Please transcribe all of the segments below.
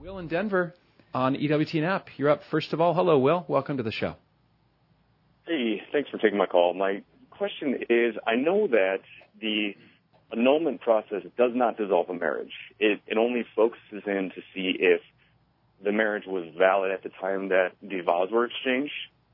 Will in Denver on EWTN app. You're up first of all. Hello, Will. Welcome to the show. Hey, thanks for taking my call. My question is, I know that the annulment process does not dissolve a marriage. It only focuses in to see if the marriage was valid at the time that the vows were exchanged.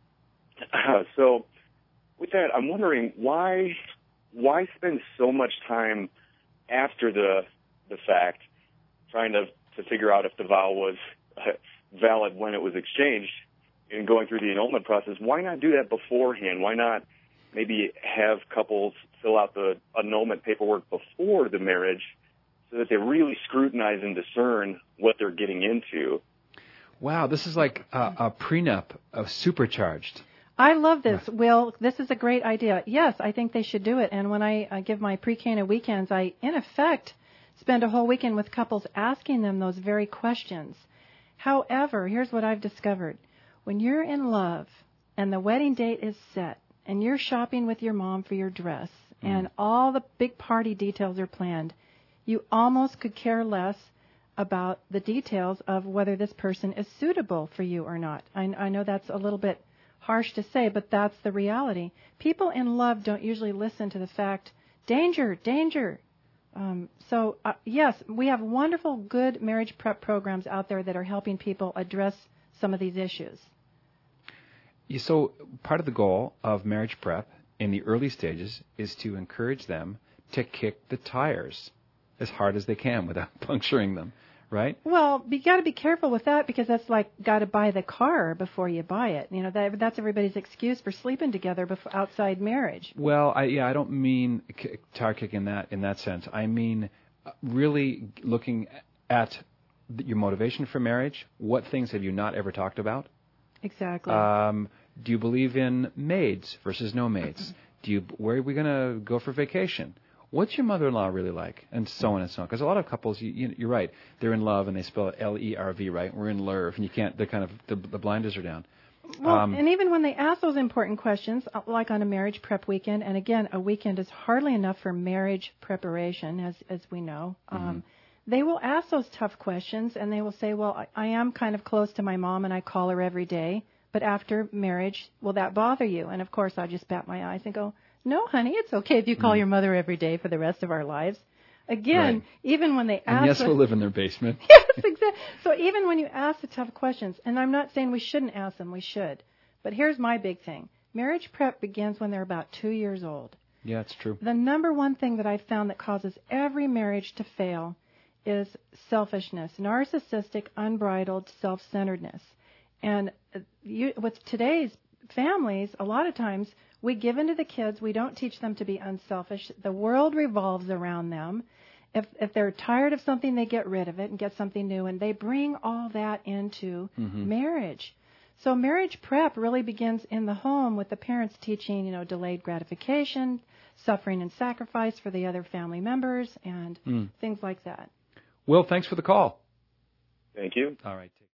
So with that, I'm wondering why spend so much time after the fact trying to figure out if the vow was valid when it was exchanged and going through the annulment process? Why not do that beforehand? Why not maybe have couples fill out the annulment paperwork before the marriage so that they really scrutinize and discern what they're getting into? Wow, this is like a prenup supercharged. I love this, Will. This is a great idea. Yes, I think they should do it. And when I give my pre-Cana weekends, I, in effect, spend a whole weekend with couples asking them those very questions. However, here's what I've discovered. When you're in love and the wedding date is set and you're shopping with your mom for your dress and all the big party details are planned, you almost could care less about the details of whether this person is suitable for you or not. I know that's a little bit harsh to say, but that's the reality. People in love don't usually listen to the fact, danger, danger. Yes, we have wonderful, good marriage prep programs out there that are helping people address some of these issues. So part of the goal of marriage prep in the early stages is to encourage them to kick the tires as hard as they can without puncturing them, right? Well, you got to be careful with that because that's like got to buy the car before you buy it. You know, that's everybody's excuse for sleeping together outside marriage. Well, I don't mean tire kicking in that sense. I mean really looking at your motivation for marriage. What things have you not ever talked about? Exactly. Do you believe in maids versus no maids? Where are we going to go for vacation? What's your mother-in-law really like? And so on and so on. Because a lot of couples, you're right, they're in love and they spell it L-E-R-V, right? We're in love, and you can't. They're kind of the blinders are down. Well, and even when they ask those important questions, like on a marriage prep weekend, and again, a weekend is hardly enough for marriage preparation, as we know. They will ask those tough questions, and they will say, well, I am kind of close to my mom, and I call her every day. But after marriage, will that bother you? And, of course, I just bat my eyes and go, no, honey, it's okay if you call your mother every day for the rest of our lives. Again, even when they ask... And yes, we'll live in their basement. Yes, exactly. So even when you ask the tough questions, and I'm not saying we shouldn't ask them, we should. But here's my big thing. Marriage prep begins when they're about 2 years old. Yeah, it's true. The number one thing that I've found that causes every marriage to fail is selfishness, narcissistic, unbridled self-centeredness. And with today's families, a lot of times we give into the kids. We don't teach them to be unselfish. The world revolves around them. If they're tired of something, they get rid of it and get something new, and they bring all that into marriage. So marriage prep really begins in the home with the parents teaching, delayed gratification, suffering and sacrifice for the other family members, and things like that. Will, thanks for the call. Thank you. All right.